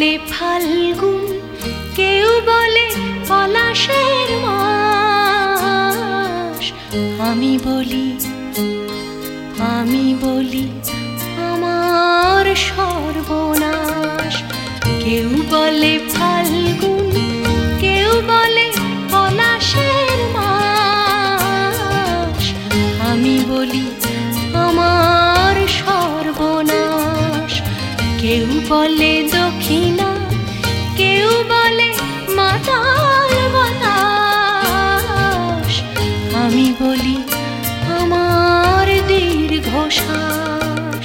বলে ফাল্গুন, কেউ বলে পলাশের মাস। আমি বলি আমার সর্বনাশ। কেউ বলে ফাল্গুন, কেউ বলে পলাশের মাস। আমি বলি আমার সর্বনাশ। কেউ বলে দক্ষিণা, কেউ বলে মাতাল বাতাস। আমি বলি আমার দীর্ঘশ্বাস।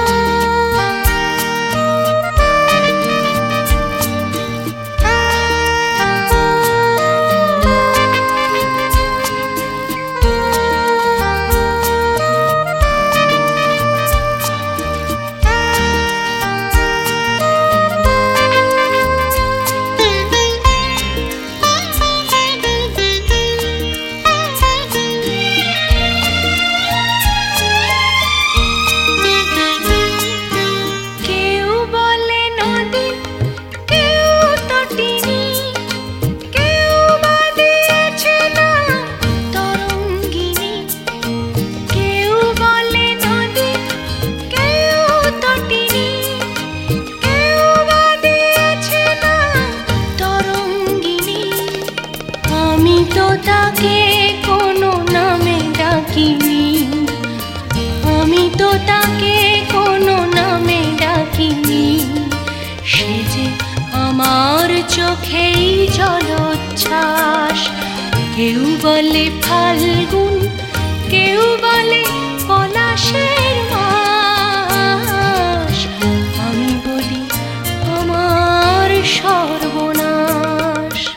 তাকে কোনো নামে ডাকিনি, আমি তো তাকে কোনো নামে ডাকিনি। সে যে আমার চোখেই জলোচ্ছ্বাস। কেউ বলে ফাল্গুন, কেউ বলে পলাশের মাস। আমি বলি আমার সর্বনাশ।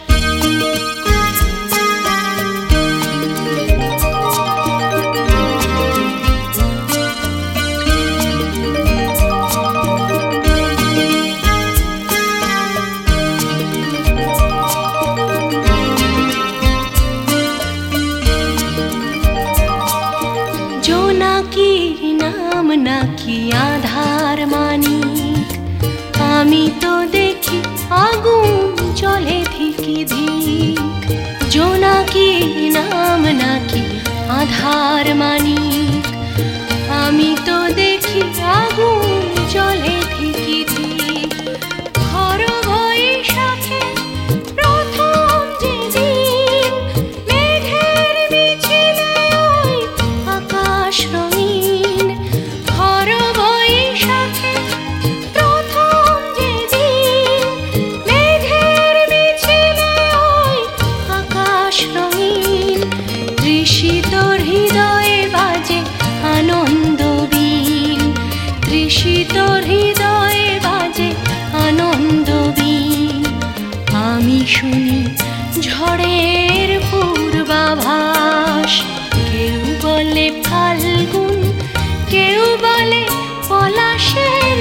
জোনাকির নাম নাকি আধার মানিক, আমি তো দেখি আগুন জ্বলে ধিকি ধিক। জোনাকির নাম নাকি আধার মানিক, আমি তো দেখি আগুন জ্বলে ধিকি ধিক। ঘর বৈশাখে প্রথম যেদিন মেঘের মিছিলে ওই আকাশ রঙিন। ঘর বৈশাখে প্রথম যেদিন মেঘের মিছিলে ওই আকাশ রঙিন। তৃষিত হৃদয়ে বাজে আনন্দ বীণ, তৃষিত হৃদয়ে বাজে আনন্দ বীণ। আমি শুনি ঝড়ের পূর্বাভাস। কেউ বলে ফাল্গুন, কেউ বলে পলাশের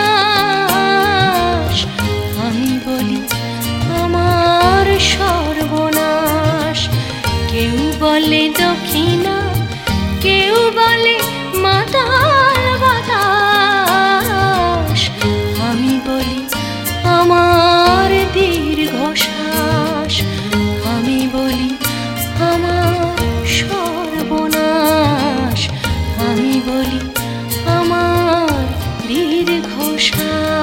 মাস। আমি বলি আমার সর্বনাশ। কেউ বলে দক্ষিণা, কেউ বলে মাতাল বাতাস। আমি বলি আমার দীর্ঘশ্বাস। আমি বলি আমার সর্বনাশ। আমি বলি আমার দীর্ঘশ্বাস।